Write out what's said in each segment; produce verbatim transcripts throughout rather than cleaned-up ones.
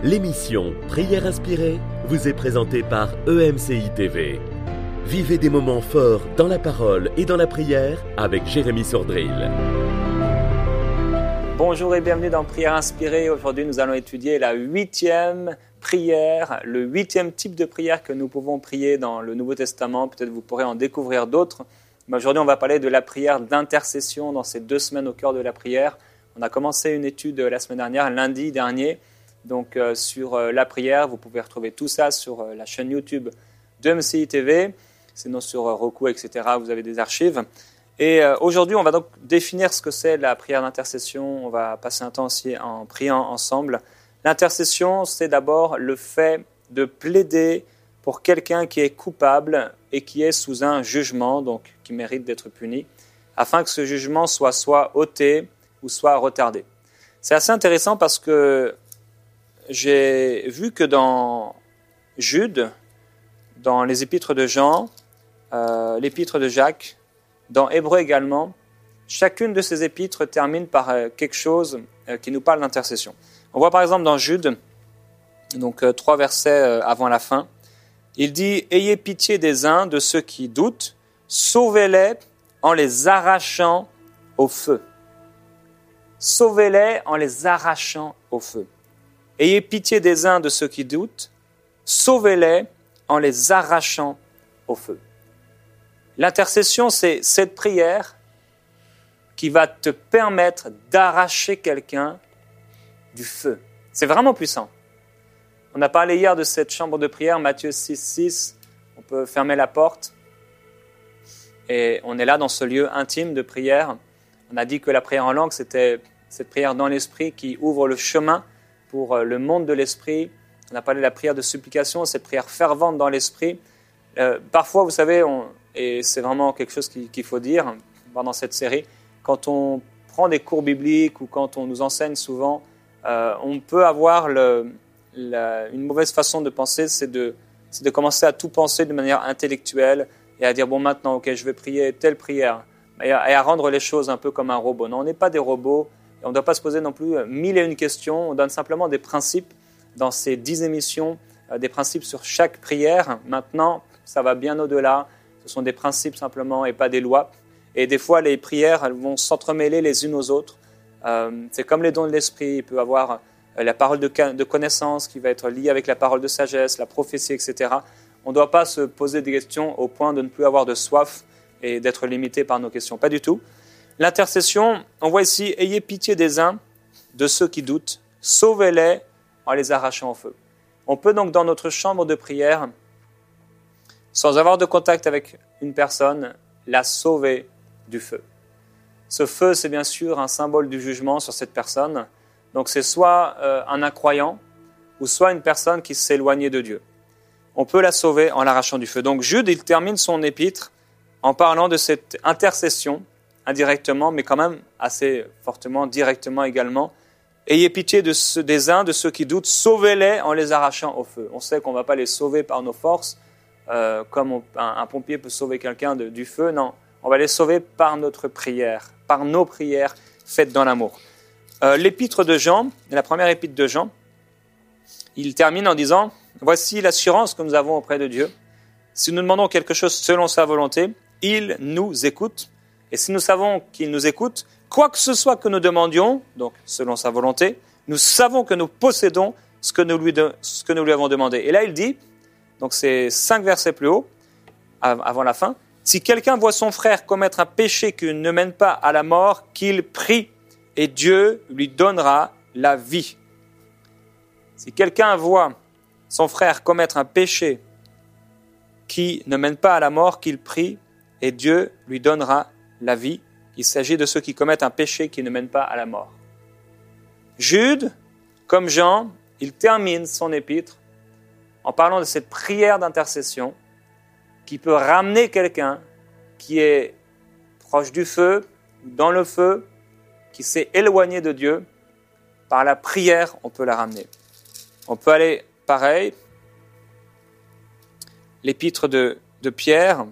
L'émission Prière inspirée vous est présentée par E M C I T V. Vivez des moments forts dans la parole et dans la prière avec Jérémy Sordrill. Bonjour et bienvenue dans Prière inspirée. Aujourd'hui, nous allons étudier la huitième prière, le huitième type de prière que nous pouvons prier dans le Nouveau Testament. Peut-être vous pourrez en découvrir d'autres. Mais aujourd'hui, on va parler de la prière d'intercession dans ces deux semaines au cœur de la prière. On a commencé une étude la semaine dernière, lundi dernier, donc euh, sur euh, la prière. Vous pouvez retrouver tout ça sur euh, la chaîne YouTube de E M C I T V, sinon sur euh, Roku, et cetera. Vous avez des archives. Et euh, aujourd'hui, on va donc définir ce que c'est la prière d'intercession. On va passer un temps aussi en priant ensemble. L'intercession, c'est d'abord le fait de plaider pour quelqu'un qui est coupable et qui est sous un jugement, donc qui mérite d'être puni, afin que ce jugement soit soit ôté ou soit retardé. C'est assez intéressant parce que j'ai vu que dans Jude, dans les épîtres de Jean, euh, l'épître de Jacques, dans Hébreux également, chacune de ces épîtres termine par euh, quelque chose euh, qui nous parle d'intercession. On voit par exemple dans Jude, donc euh, trois versets euh, avant la fin, il dit « Ayez pitié des uns, de ceux qui doutent, sauvez-les en les arrachant au feu. » Sauvez-les en les arrachant au feu. Ayez pitié des uns, de ceux qui doutent, sauvez-les en les arrachant au feu. L'intercession, c'est cette prière qui va te permettre d'arracher quelqu'un du feu. C'est vraiment puissant. On a parlé hier de cette chambre de prière, Matthieu six, six. On peut fermer la porte. Et on est là dans ce lieu intime de prière. On a dit que la prière en langue, c'était cette prière dans l'esprit qui ouvre le chemin pour le monde de l'esprit. On a parlé de la prière de supplication, cette prière fervente dans l'esprit. Euh, parfois, vous savez, on, et c'est vraiment quelque chose qu'il, qu'il faut dire pendant cette série, quand on prend des cours bibliques ou quand on nous enseigne souvent, euh, on peut avoir le, la, une mauvaise façon de penser, c'est de, c'est de commencer à tout penser de manière intellectuelle et à dire, bon, maintenant, ok, je vais prier telle prière, et à, et à rendre les choses un peu comme un robot. Non, on n'est pas des robots. Et on ne doit pas se poser non plus mille et une questions. On donne simplement des principes dans ces dix émissions, euh, des principes sur chaque prière. Maintenant, ça va bien au-delà. Ce sont des principes simplement et pas des lois. Et des fois, les prières elles vont s'entremêler les unes aux autres. Euh, c'est comme les dons de l'esprit. Il peut y avoir euh, la parole de, de connaissance qui va être liée avec la parole de sagesse, la prophétie, et cetera. On ne doit pas se poser des questions au point de ne plus avoir de soif et d'être limité par nos questions. Pas du tout. L'intercession, on voit ici, ayez pitié des uns, de ceux qui doutent, sauvez-les en les arrachant au feu. On peut donc dans notre chambre de prière, sans avoir de contact avec une personne, la sauver du feu. Ce feu, c'est bien sûr un symbole du jugement sur cette personne. Donc c'est soit euh, un incroyant, ou soit une personne qui s'est éloignée de Dieu. On peut la sauver en l'arrachant du feu. Donc Jude, il termine son épître en parlant de cette intercession, indirectement, mais quand même assez fortement, directement également. Ayez pitié de ceux, des uns, de ceux qui doutent, sauvez-les en les arrachant au feu. On sait qu'on ne va pas les sauver par nos forces, euh, comme on, un, un pompier peut sauver quelqu'un de, du feu. Non, on va les sauver par notre prière, par nos prières faites dans l'amour. Euh, l'épître de Jean, la première épître de Jean, il termine en disant « Voici l'assurance que nous avons auprès de Dieu. Si nous demandons quelque chose selon sa volonté, il nous écoute. Et si nous savons qu'il nous écoute, quoi que ce soit que nous demandions, donc selon sa volonté, nous savons que nous possédons ce que nous lui, de, ce que nous lui avons demandé. » Et là, il dit, donc c'est cinq versets plus haut, avant la fin, « Si quelqu'un voit son frère commettre un péché qui ne mène pas à la mort, qu'il prie, et Dieu lui donnera la vie. » Si quelqu'un voit son frère commettre un péché qui ne mène pas à la mort, qu'il prie, et Dieu lui donnera la vie. Il s'agit de ceux qui commettent un péché qui ne mène pas à la mort. Jude, comme Jean, il termine son épître en parlant de cette prière d'intercession qui peut ramener quelqu'un qui est proche du feu, dans le feu, qui s'est éloigné de Dieu. Par la prière, on peut la ramener. On peut aller pareil. L'épître de, de Pierre,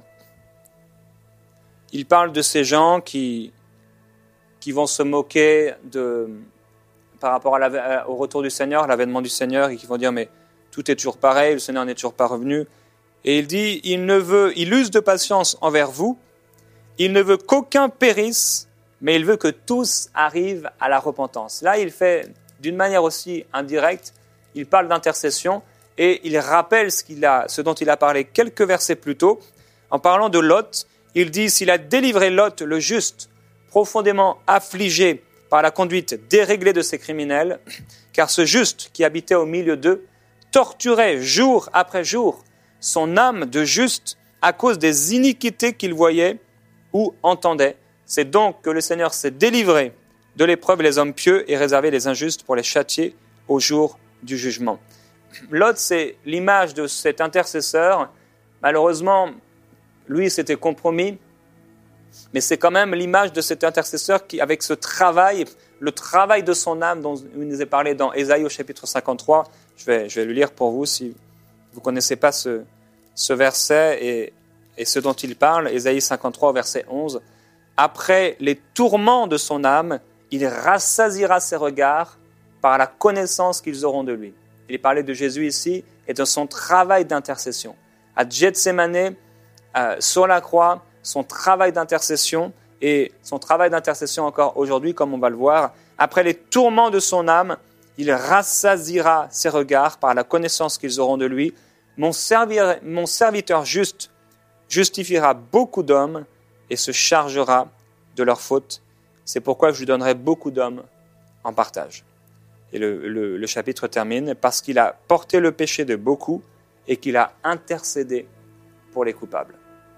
il parle de ces gens qui, qui vont se moquer de, par rapport à la, au retour du Seigneur, l'avènement du Seigneur, et qui vont dire, mais tout est toujours pareil, le Seigneur n'est toujours pas revenu. Et il dit, il ne veut, il use de patience envers vous, il ne veut qu'aucun périsse, mais il veut que tous arrivent à la repentance. Là, il fait d'une manière aussi indirecte, il parle d'intercession et il rappelle ce, qu'il a, ce dont il a parlé quelques versets plus tôt. En parlant de Lot, il dit, s'il a délivré Lot, le juste, profondément affligé par la conduite déréglée de ses criminels, car ce juste qui habitait au milieu d'eux torturait jour après jour son âme de juste à cause des iniquités qu'il voyait ou entendait. C'est donc que le Seigneur s'est délivré de l'épreuve les hommes pieux et réservé les injustes pour les châtier au jour du jugement. Lot, c'est l'image de cet intercesseur. Malheureusement, lui, s'était compromis, mais c'est quand même l'image de cet intercesseur qui, avec ce travail, le travail de son âme dont il nous est parlé dans Ésaïe au chapitre cinquante-trois, je vais, je vais le lire pour vous si vous ne connaissez pas ce, ce verset et, et ce dont il parle, Ésaïe cinquante-trois, verset onze. Après les tourments de son âme, il rassasiera ses regards par la connaissance qu'ils auront de lui. Il est parlé de Jésus ici et de son travail d'intercession. À Gethsémane, euh, sur la croix, son travail d'intercession et son travail d'intercession encore aujourd'hui, comme on va le voir. Après les tourments de son âme, il rassasiera ses regards par la connaissance qu'ils auront de lui. Mon, servir, mon serviteur juste justifiera beaucoup d'hommes et se chargera de leurs fautes. C'est pourquoi je lui donnerai beaucoup d'hommes en partage. Et le, le, le chapitre termine, parce qu'il a porté le péché de beaucoup et qu'il a intercédé pour les coupables.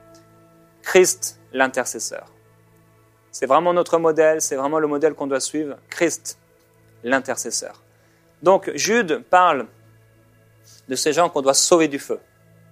Christ, l'intercesseur. C'est vraiment notre modèle, c'est vraiment le modèle qu'on doit suivre. Christ, l'intercesseur. Donc, Jude parle de ces gens qu'on doit sauver du feu.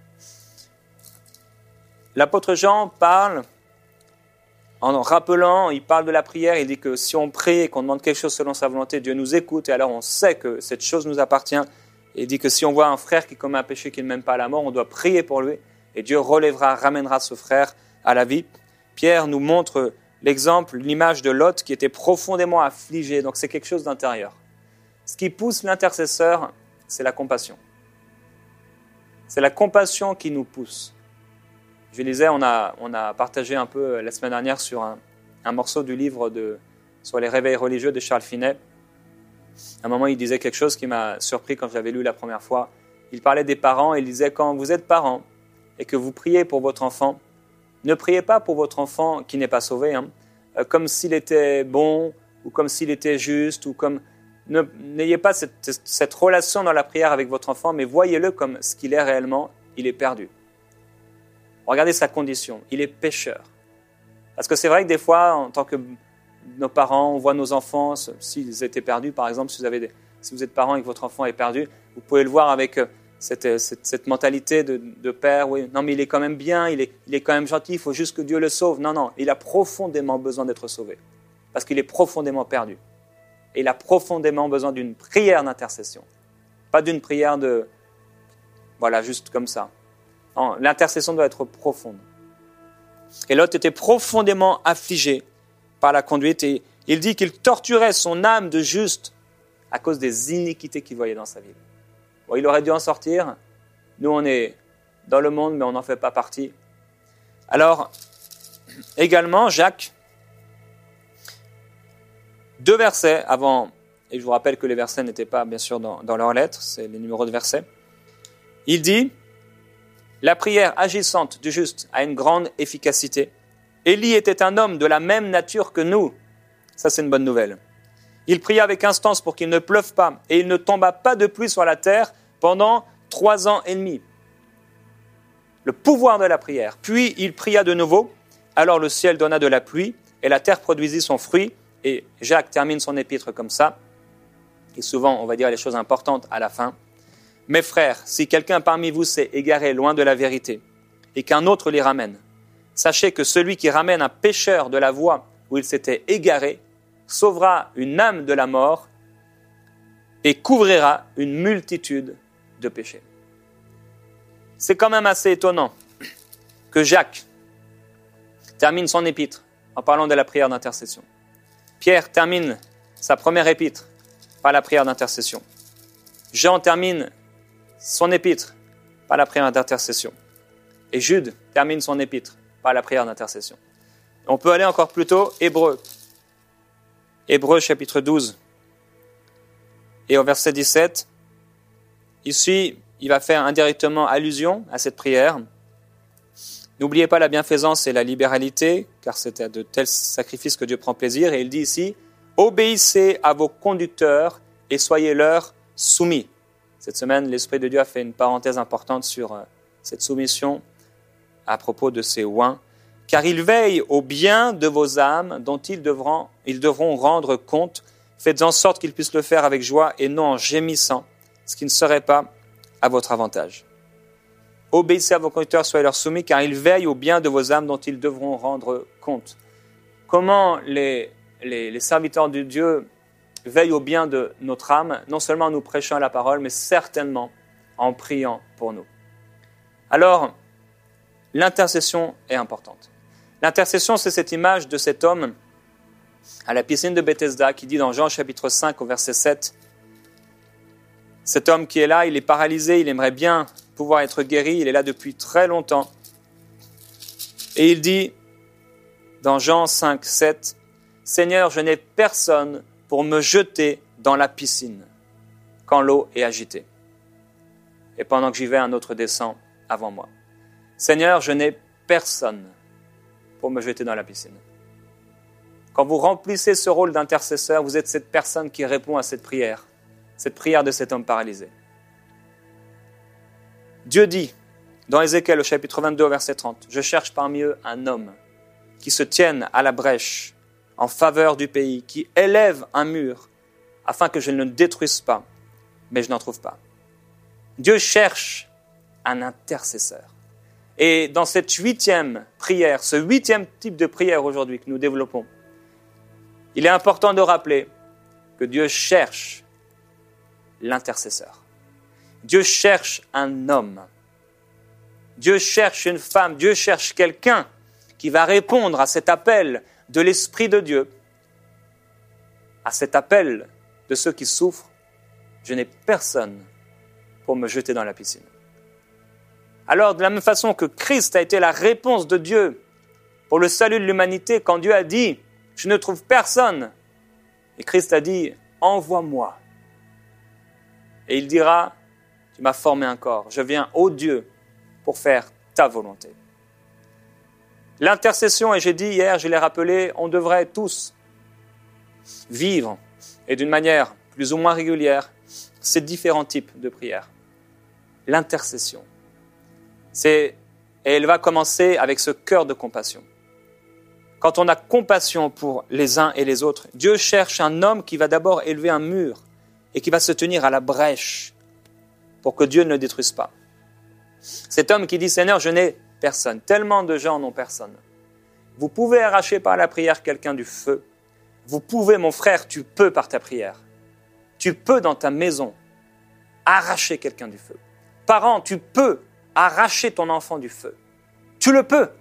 L'apôtre Jean parle, en rappelant, il parle de la prière, il dit que si on prie et qu'on demande quelque chose selon sa volonté, Dieu nous écoute et alors on sait que cette chose nous appartient. Et il dit que si on voit un frère qui commet un péché qu'il ne mène pas à la mort, on doit prier pour lui et Dieu relèvera, ramènera ce frère à la vie. Pierre nous montre l'exemple, l'image de Lot qui était profondément affligé, donc c'est quelque chose d'intérieur. Ce qui pousse l'intercesseur, c'est la compassion. C'est la compassion qui nous pousse. Je lisais, on a, on a partagé un peu la semaine dernière sur un, un morceau du livre de, sur les réveils religieux de Charles Finet. À un moment, il disait quelque chose qui m'a surpris quand je l'avais lu la première fois. Il parlait des parents et il disait, quand vous êtes parents et que vous priez pour votre enfant, ne priez pas pour votre enfant qui n'est pas sauvé, hein, comme s'il était bon ou comme s'il était juste, ou comme... Ne, n'ayez pas cette, cette relation dans la prière avec votre enfant, mais voyez-le comme ce qu'il est réellement, il est perdu. Regardez sa condition, il est pécheur. Parce que c'est vrai que des fois, en tant que nos parents, on voit nos enfants, s'ils étaient perdus, par exemple, si vous, avez des, si vous êtes parent et que votre enfant est perdu, vous pouvez le voir avec cette, cette, cette mentalité de, de père, oui, non mais il est quand même bien, il est, il est quand même gentil, il faut juste que Dieu le sauve. Non, non, il a profondément besoin d'être sauvé, parce qu'il est profondément perdu. Et il a profondément besoin d'une prière d'intercession, pas d'une prière de, voilà, juste comme ça. Non, l'intercession doit être profonde. Et Lot était profondément affligé par la conduite et il dit qu'il torturait son âme de juste à cause des iniquités qu'il voyait dans sa vie. Bon, il aurait dû en sortir. Nous, on est dans le monde, mais on n'en fait pas partie. Alors, également, Jacques, deux versets avant, et je vous rappelle que les versets n'étaient pas, bien sûr, dans, dans leurs lettres, c'est les numéros de versets. Il dit, la prière agissante du juste a une grande efficacité. Élie était un homme de la même nature que nous. Ça, c'est une bonne nouvelle. Il pria avec instance pour qu'il ne pleuve pas, et il ne tomba pas de pluie sur la terre pendant trois ans et demi. Le pouvoir de la prière. Puis il pria de nouveau, alors le ciel donna de la pluie, et la terre produisit son fruit. Et Jacques termine son épître comme ça. Et souvent, on va dire les choses importantes à la fin. Mes frères, si quelqu'un parmi vous s'est égaré loin de la vérité, et qu'un autre l'y ramène, sachez que celui qui ramène un pécheur de la voie où il s'était égaré sauvera une âme de la mort et couvrira une multitude de péchés. C'est quand même assez étonnant que Jacques termine son épître en parlant de la prière d'intercession. Pierre termine sa première épître par la prière d'intercession. Jean termine son épître par la prière d'intercession. Et Jude termine son épître par la prière d'intercession. On peut aller encore plus tôt, Hébreux. Hébreux chapitre douze. Et au verset dix-sept, ici, il va faire indirectement allusion à cette prière. N'oubliez pas la bienfaisance et la libéralité, car c'est à de tels sacrifices que Dieu prend plaisir. Et il dit ici, obéissez à vos conducteurs et soyez-leur soumis. Cette semaine, l'Esprit de Dieu a fait une parenthèse importante sur cette soumission à propos de ces oints. Car ils veillent au bien de vos âmes dont ils devront, ils devront rendre compte. Faites en sorte qu'ils puissent le faire avec joie et non en gémissant, ce qui ne serait pas à votre avantage. Obéissez à vos conducteurs, soyez leur soumis, car ils veillent au bien de vos âmes dont ils devront rendre compte. Comment les, les, les serviteurs de Dieu veillent au bien de notre âme, non seulement en nous prêchant la parole, mais certainement en priant pour nous. Alors, l'intercession est importante. L'intercession, c'est cette image de cet homme à la piscine de Bethesda qui dit dans Jean chapitre cinq au verset sept, cet homme qui est là, il est paralysé, il aimerait bien pouvoir être guéri, il est là depuis très longtemps. Et il dit dans Jean cinq sept, Seigneur, je n'ai personne pour me jeter dans la piscine quand l'eau est agitée. Et pendant que j'y vais, un autre descend avant moi. Seigneur, je n'ai personne pour me jeter dans la piscine. Quand vous remplissez ce rôle d'intercesseur, vous êtes cette personne qui répond à cette prière, cette prière de cet homme paralysé. Dieu dit, dans Ézéchiel au chapitre vingt-deux au verset trente, « Je cherche parmi eux un homme qui se tienne à la brèche en faveur du pays, qui élève un mur afin que je ne le détruise pas, mais je n'en trouve pas. » Dieu cherche un intercesseur. Et dans cette huitième prière, ce huitième type de prière aujourd'hui que nous développons, il est important de rappeler que Dieu cherche l'intercesseur. Dieu cherche un homme. Dieu cherche une femme. Dieu cherche quelqu'un qui va répondre à cet appel de l'Esprit de Dieu, à cet appel de ceux qui souffrent. Je n'ai personne pour me jeter dans la piscine. Alors, de la même façon que Christ a été la réponse de Dieu pour le salut de l'humanité, quand Dieu a dit « Je ne trouve personne », et Christ a dit « Envoie-moi ». Et il dira « Tu m'as formé un corps, je viens, ô Dieu, pour faire ta volonté ». L'intercession, et j'ai dit hier, je l'ai rappelé, on devrait tous vivre, et d'une manière plus ou moins régulière, ces différents types de prières. L'intercession. C'est, et elle va commencer avec ce cœur de compassion. Quand on a compassion pour les uns et les autres, Dieu cherche un homme qui va d'abord élever un mur et qui va se tenir à la brèche pour que Dieu ne le détruise pas. Cet homme qui dit « Seigneur, je n'ai personne ». Tellement de gens n'ont personne. Vous pouvez arracher par la prière quelqu'un du feu. Vous pouvez, mon frère, tu peux par ta prière. Tu peux dans ta maison arracher quelqu'un du feu. Parent, tu peux arracher ton enfant du feu. Tu le peux.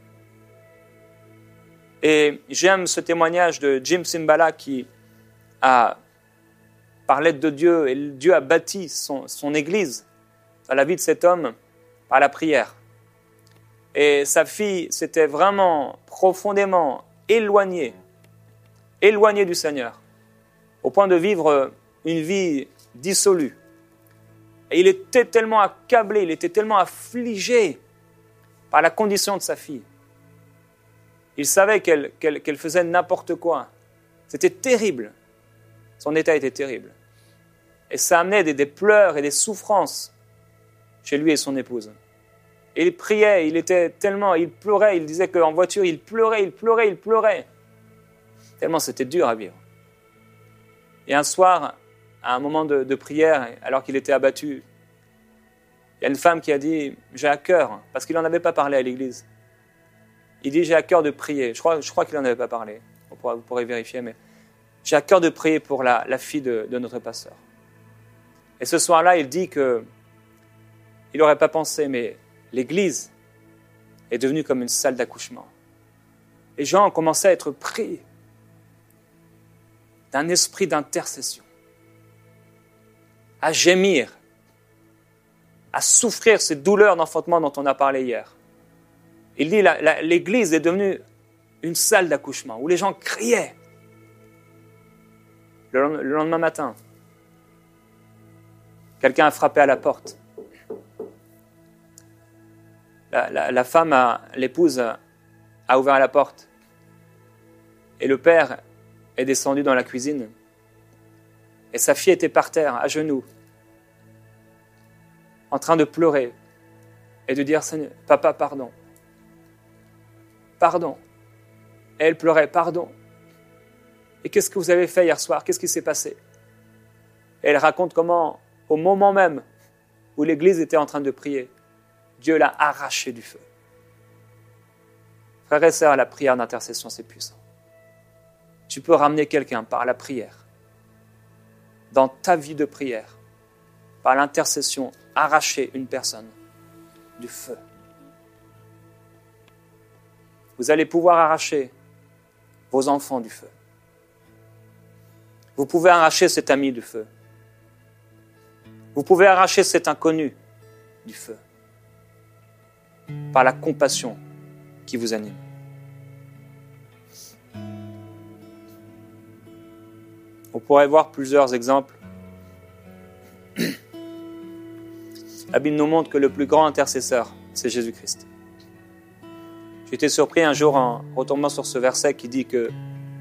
Et j'aime ce témoignage de Jim Cymbala qui a, par l'aide de Dieu, et Dieu a bâti son, son église dans la vie de cet homme par la prière. Et sa fille s'était vraiment profondément éloignée, éloignée du Seigneur, au point de vivre une vie dissolue. Et il était tellement accablé, il était tellement affligé par la condition de sa fille. Il savait qu'elle, qu'elle, qu'elle faisait n'importe quoi. C'était terrible. Son état était terrible. Et ça amenait des, des pleurs et des souffrances chez lui et son épouse. Et il priait, il était tellement, il pleurait, il disait qu'en voiture, il pleurait, il pleurait, il pleurait. Tellement c'était dur à vivre. Et un soir, à un moment de, de prière, alors qu'il était abattu, il y a une femme qui a dit « J'ai à cœur », parce qu'il n'en avait pas parlé à l'église. Il dit « J'ai à cœur de prier ». Je crois, je crois qu'il n'en avait pas parlé. On pourra, vous pourrez vérifier, mais « J'ai à cœur de prier pour la, la fille de, de notre pasteur ». Et ce soir-là, il dit que il n'aurait pas pensé, mais l'église est devenue comme une salle d'accouchement. Les gens ont commencé à être pris d'un esprit d'intercession. à gémir, à souffrir ces douleurs d'enfantement dont on a parlé hier. Il dit la, la, l'église est devenue une salle d'accouchement où les gens criaient. Le, le lendemain matin, quelqu'un a frappé à la porte. La, la, la femme, a, l'épouse, a, a ouvert la porte. Et le père est descendu dans la cuisine. Et sa fille était par terre, à genoux, en train de pleurer et de dire « Seigneur, papa, pardon. Pardon. » Et elle pleurait « Pardon. Et qu'est-ce que vous avez fait hier soir? Qu'est-ce qui s'est passé ?» Et elle raconte comment, au moment même où l'église était en train de prier, Dieu l'a arraché du feu. Frères et sœurs, la prière d'intercession, c'est puissant. Tu peux ramener quelqu'un par la prière, dans ta vie de prière, par l'intercession, arracher une personne du feu. Vous allez pouvoir arracher vos enfants du feu. Vous pouvez arracher cet ami du feu. Vous pouvez arracher cet inconnu du feu. Par la compassion qui vous anime. On pourrait voir plusieurs exemples. La Bible nous montre que le plus grand intercesseur, c'est Jésus-Christ. J'ai été surpris un jour en retombant sur ce verset qui dit que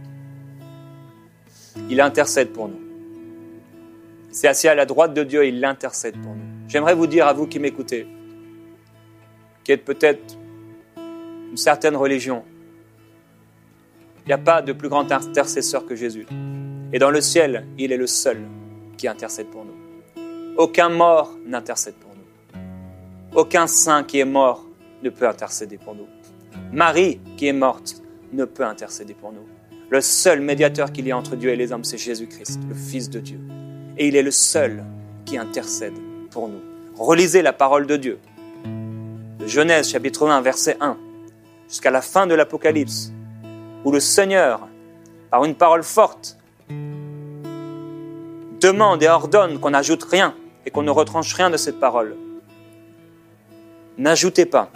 il intercède pour nous. Il s'est assis à la droite de Dieu et il intercède pour nous. J'aimerais vous dire à vous qui m'écoutez, qui êtes peut-être une certaine religion, il n'y a pas de plus grand intercesseur que Jésus. Et dans le ciel, il est le seul qui intercède pour nous. Aucun mort n'intercède pour nous. Aucun saint qui est mort ne peut intercéder pour nous. Marie, qui est morte, ne peut intercéder pour nous. Le seul médiateur qu'il y a entre Dieu et les hommes, c'est Jésus-Christ, le Fils de Dieu. Et il est le seul qui intercède pour nous. Relisez la parole de Dieu. De Genèse, chapitre un, verset un, jusqu'à la fin de l'Apocalypse, où le Seigneur, par une parole forte, demande et ordonne qu'on n'ajoute rien et qu'on ne retranche rien de cette parole. N'ajoutez pas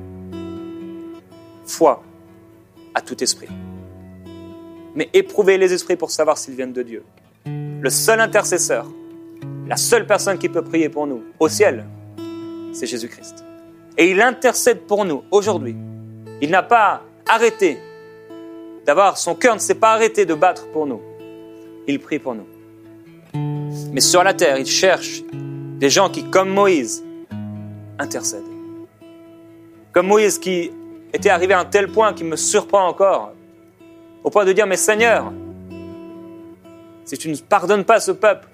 foi à tout esprit, mais éprouvez les esprits pour savoir s'ils viennent de Dieu. Le seul intercesseur, la seule personne qui peut prier pour nous au ciel, c'est Jésus-Christ. Et il intercède pour nous aujourd'hui. Il n'a pas arrêté d'avoir, son cœur ne s'est pas arrêté de battre pour nous. Il prie pour nous. Mais sur la terre, il cherche des gens qui, comme Moïse, intercèdent. Comme Moïse qui était arrivé à un tel point qui me surprend encore, au point de dire, mais Seigneur, si tu ne pardonnes pas ce peuple,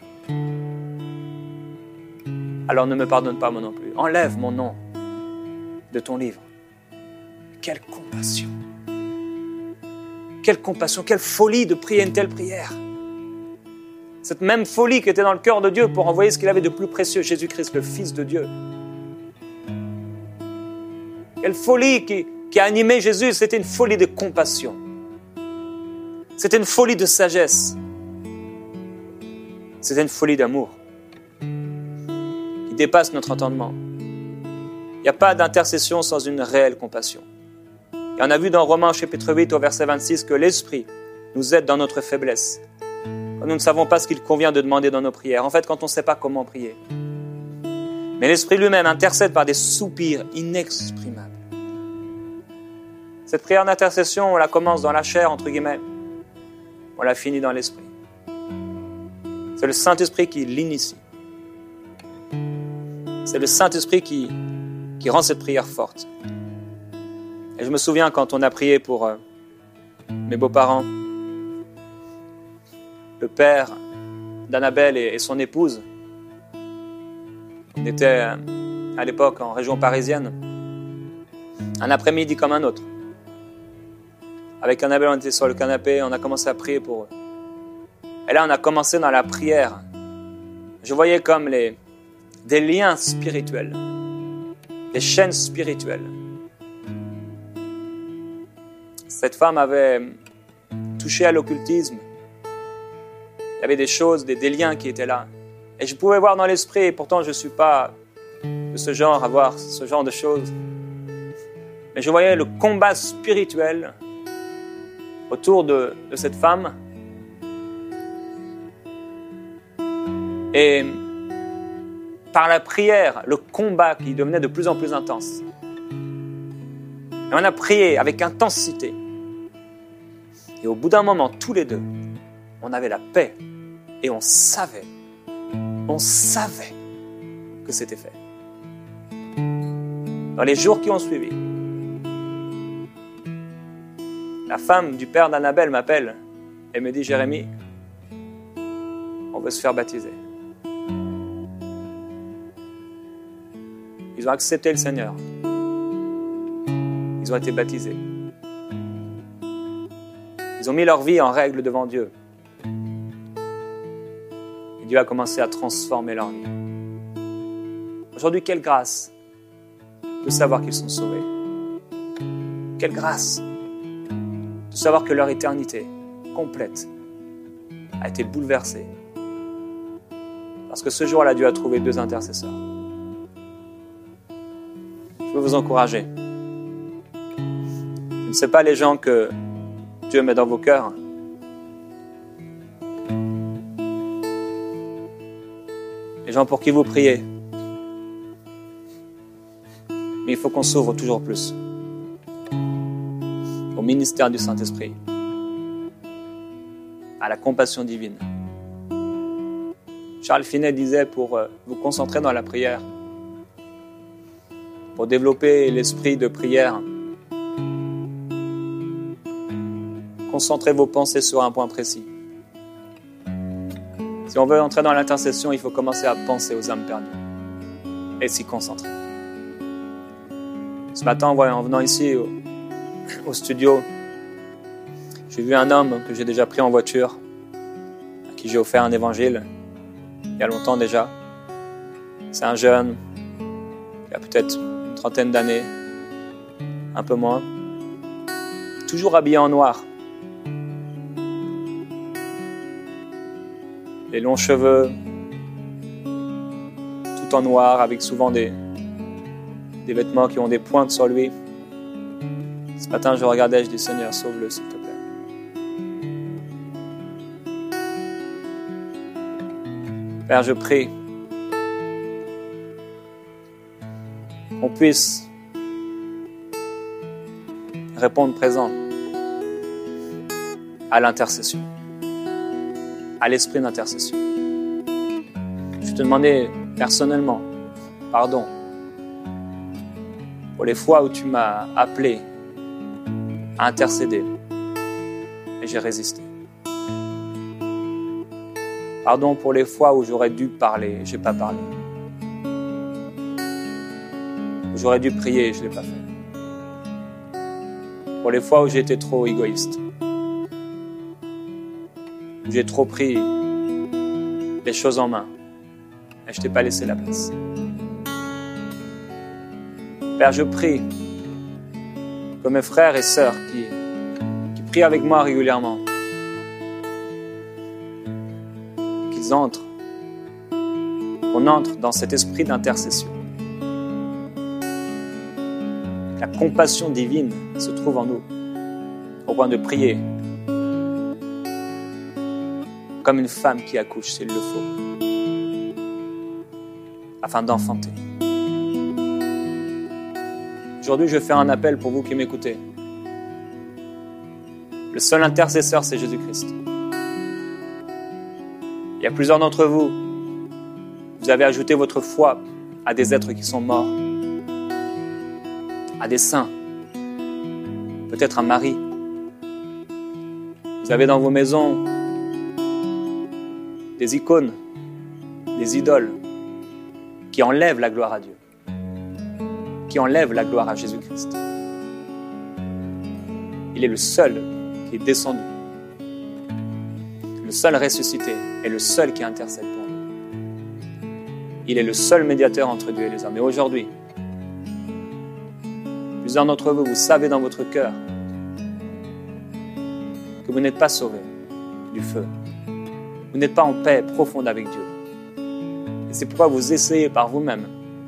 alors ne me pardonne pas moi non plus. Enlève mon nom de ton livre. Quelle compassion! Quelle compassion, quelle folie de prier une telle prière! Cette même folie qui était dans le cœur de Dieu pour envoyer ce qu'il avait de plus précieux, Jésus-Christ, le Fils de Dieu. Quelle folie qui, qui a animé Jésus, c'était une folie de compassion. C'était une folie de sagesse. C'était une folie d'amour qui dépasse notre entendement. Il n'y a pas d'intercession sans une réelle compassion. Et on a vu dans Romains chapitre huit au verset vingt-six que l'Esprit nous aide dans notre faiblesse. Quand nous ne savons pas ce qu'il convient de demander dans nos prières. En fait, quand on ne sait pas comment prier. Mais l'Esprit lui-même intercède par des soupirs inexprimables. Cette prière d'intercession, on la commence dans la chair, entre guillemets. On la finit dans l'Esprit. C'est le Saint-Esprit qui l'initie. C'est le Saint-Esprit qui, qui rend cette prière forte. Et je me souviens quand on a prié pour euh, mes beaux-parents, le père d'Annabelle et, et son épouse. On était euh, à l'époque en région parisienne. Un après-midi comme un autre. Avec Annabelle, on était sur le canapé, on a commencé à prier pour eux. Et là, on a commencé dans la prière. Je voyais comme les, des liens spirituels, des chaînes spirituelles. Cette femme avait touché à l'occultisme. Il y avait des choses, des, des liens qui étaient là. Et je pouvais voir dans l'esprit, et pourtant je ne suis pas de ce genre à voir ce genre de choses. Mais je voyais le combat spirituel autour de, de cette femme. Et par la prière, le combat qui devenait de plus en plus intense. Et on a prié avec intensité. Et au bout d'un moment, tous les deux, on avait la paix. Et on savait, on savait que c'était fait. Dans les jours qui ont suivi, la femme du père d'Annabelle m'appelle et me dit « Jérémie, on veut se faire baptiser. » Ils ont accepté le Seigneur. Ils ont été baptisés. Ils ont mis leur vie en règle devant Dieu. Et Dieu a commencé à transformer leur vie. Aujourd'hui, quelle grâce de savoir qu'ils sont sauvés. Quelle grâce de savoir que leur éternité complète a été bouleversée. Parce que ce jour-là, Dieu a trouvé deux intercesseurs. Je veux vous encourager. Je ne sais pas les gens que Dieu met dans vos cœurs. Les gens pour qui vous priez. Mais il faut qu'on s'ouvre toujours plus au ministère du Saint-Esprit, à la compassion divine. Charles Finet disait pour vous concentrer dans la prière, pour développer l'esprit de prière, concentrez vos pensées sur un point précis. Si on veut entrer dans l'intercession, il faut commencer à penser aux âmes perdues et s'y concentrer. Ce matin, en venant ici au, au studio, j'ai vu un homme que j'ai déjà pris en voiture, à qui j'ai offert un évangile, il y a longtemps déjà. C'est un jeune, il a peut-être une trentaine d'années, un peu moins, toujours habillé en noir. Les longs cheveux, tout en noir, avec souvent des, des vêtements qui ont des pointes sur lui. Ce matin, je regardais, je dis, Seigneur, sauve-le, s'il te plaît. Père, je prie qu'on puisse répondre présent à l'intercession, à l'esprit d'intercession. Je te demandais personnellement pardon pour les fois où tu m'as appelé à intercéder et j'ai résisté. Pardon pour les fois où j'aurais dû parler et je n'ai pas parlé. Où j'aurais dû prier et je ne l'ai pas fait. Pour les fois où j'ai été trop égoïste. Où j'ai trop pris les choses en main et je ne t'ai pas laissé la place. Père, je prie que mes frères et sœurs qui, qui prient avec moi régulièrement, qu'ils entrent, qu'on entre dans cet esprit d'intercession. Que la compassion divine se trouve en nous, au point de prier comme une femme qui accouche s'il le faut, afin d'enfanter. Aujourd'hui, je fais un appel pour vous qui m'écoutez. Le seul intercesseur, c'est Jésus-Christ. Il y a plusieurs d'entre vous, vous avez ajouté votre foi à des êtres qui sont morts, à des saints, peut-être à Marie. Vous avez dans vos maisons des icônes, des idoles qui enlèvent la gloire à Dieu, qui enlèvent la gloire à Jésus-Christ. Il est le seul qui est descendu, le seul ressuscité et le seul qui intercède pour nous. Il est le seul médiateur entre Dieu et les hommes. Et aujourd'hui, plusieurs d'entre vous, vous savez dans votre cœur que vous n'êtes pas sauvés du feu. Vous n'êtes pas en paix profonde avec Dieu. Et c'est pourquoi vous essayez par vous-même,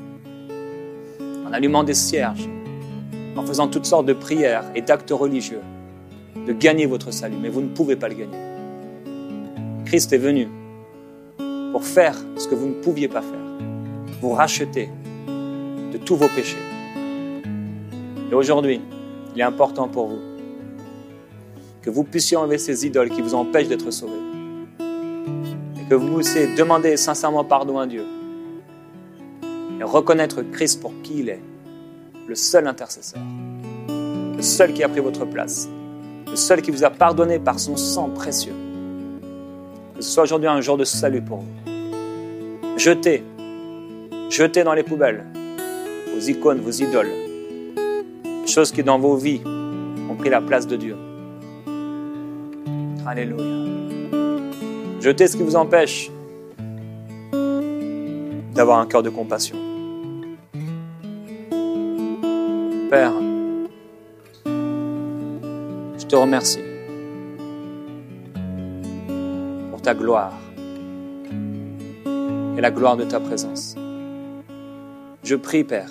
en allumant des cierges, en faisant toutes sortes de prières et d'actes religieux, de gagner votre salut, mais vous ne pouvez pas le gagner. Christ est venu pour faire ce que vous ne pouviez pas faire, vous racheter de tous vos péchés. Et aujourd'hui, il est important pour vous que vous puissiez enlever ces idoles qui vous empêchent d'être sauvés et que vous puissiez demander sincèrement pardon à Dieu et reconnaître Christ pour qui il est, le seul intercesseur, le seul qui a pris votre place, le seul qui vous a pardonné par son sang précieux. Que ce soit aujourd'hui un jour de salut pour vous. Jetez, jetez dans les poubelles vos icônes, vos idoles, les choses qui dans vos vies ont pris la place de Dieu. Alléluia. Jetez ce qui vous empêche d'avoir un cœur de compassion. Père, je te remercie pour ta gloire et la gloire de ta présence. Je prie, Père,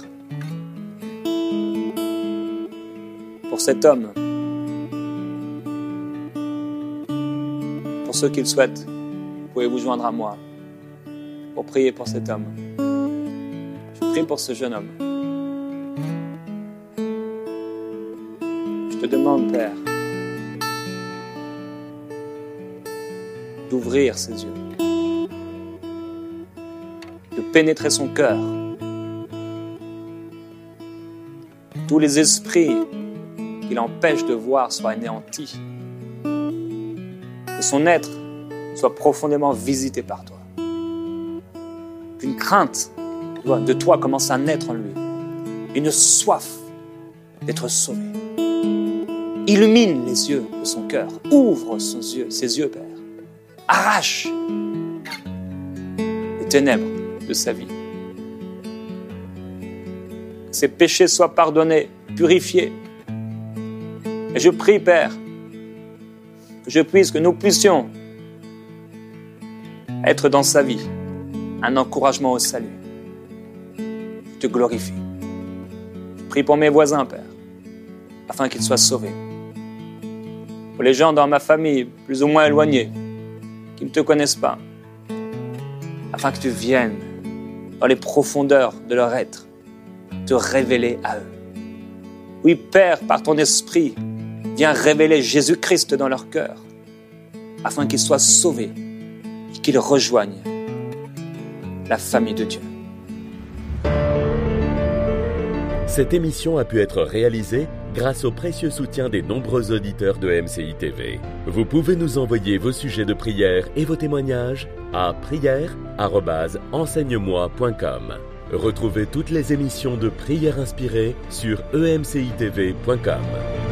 pour cet homme, pour ceux qui le souhaitent, vous pouvez vous joindre à moi pour prier pour cet homme. Je prie pour ce jeune homme. Je te demande, Père, d'ouvrir ses yeux, de pénétrer son cœur. Tous les esprits qui l'empêchent de voir soient anéantis. Que son être soit profondément visité par toi. Qu'une crainte de toi commence à naître en lui. Une soif d'être sauvé. Illumine les yeux de son cœur. Ouvre son yeux, ses yeux, Père. Arrache les ténèbres de sa vie. Que ses péchés soient pardonnés, purifiés. Et je prie, Père, que je puisse, que nous puissions être dans sa vie un encouragement au salut. Je te glorifie. Je prie pour mes voisins, Père, afin qu'ils soient sauvés. Pour les gens dans ma famille, plus ou moins éloignés, qui ne te connaissent pas, afin que tu viennes dans les profondeurs de leur être, te révéler à eux. Oui, Père, par ton esprit, viens révéler Jésus-Christ dans leur cœur, afin qu'ils soient sauvés et qu'ils rejoignent la famille de Dieu. Cette émission a pu être réalisée grâce au précieux soutien des nombreux auditeurs de M C I T V. Vous pouvez nous envoyer vos sujets de prière et vos témoignages à prière arobase enseigne moi point com. Retrouvez toutes les émissions de Prière inspirée sur e m c i t v point com.